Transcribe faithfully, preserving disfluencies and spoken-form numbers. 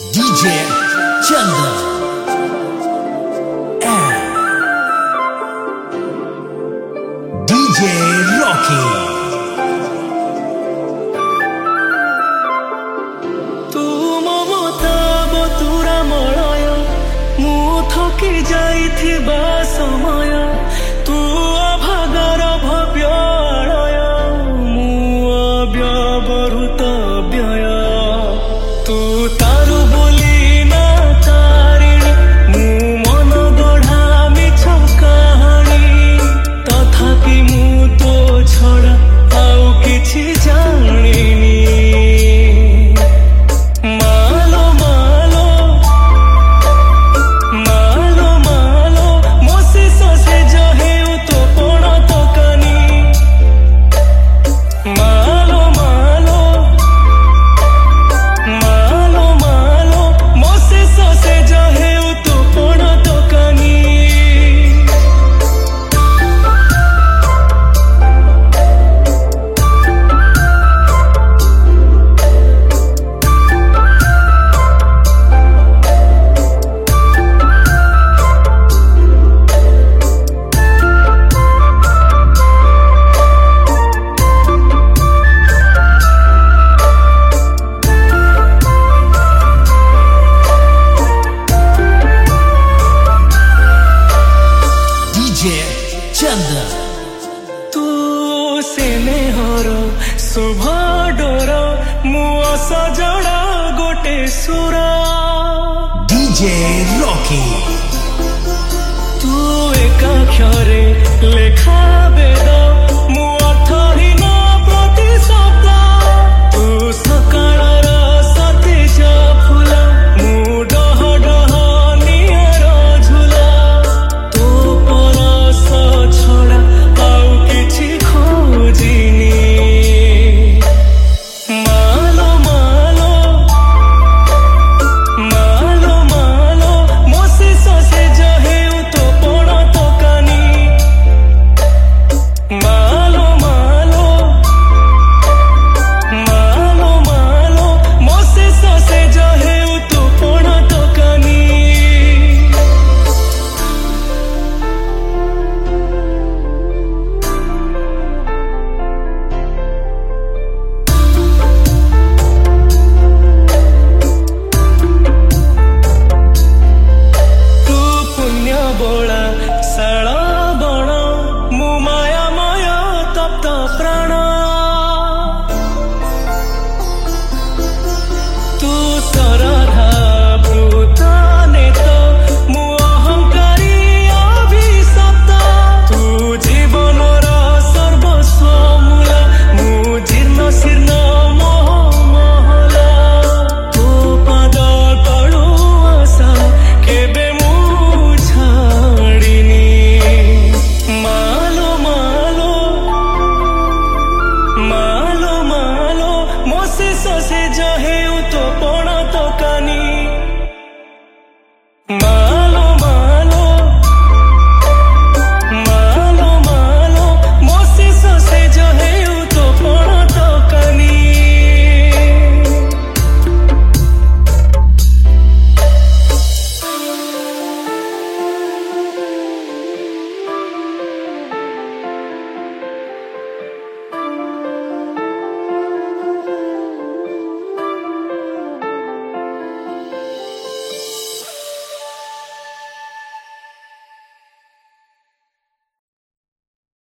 D J Chanda and D J Rocky. तू ममता बतुरा Malay मु थकी जाइथिबा समय तू अभागार भव्य आलय मु अव्यवहृत व्यय तू तारु बोली ना तारिणी मु मन गढ़ा मिछ कहानी तथापि मु तो छड़ा आउ किछि जानिनी मालो मालो मालो मालो मोसे ससे जहेउ तो कोण तो कानी मालो मालो मालो मालो मोसे ससे जहेउ तो कोण तो कानी D J Chanda तू स्नेहर शुभ डोर मु सजड़ा गोटे सुर D J Rocky. तू एकाक्षरे लेखा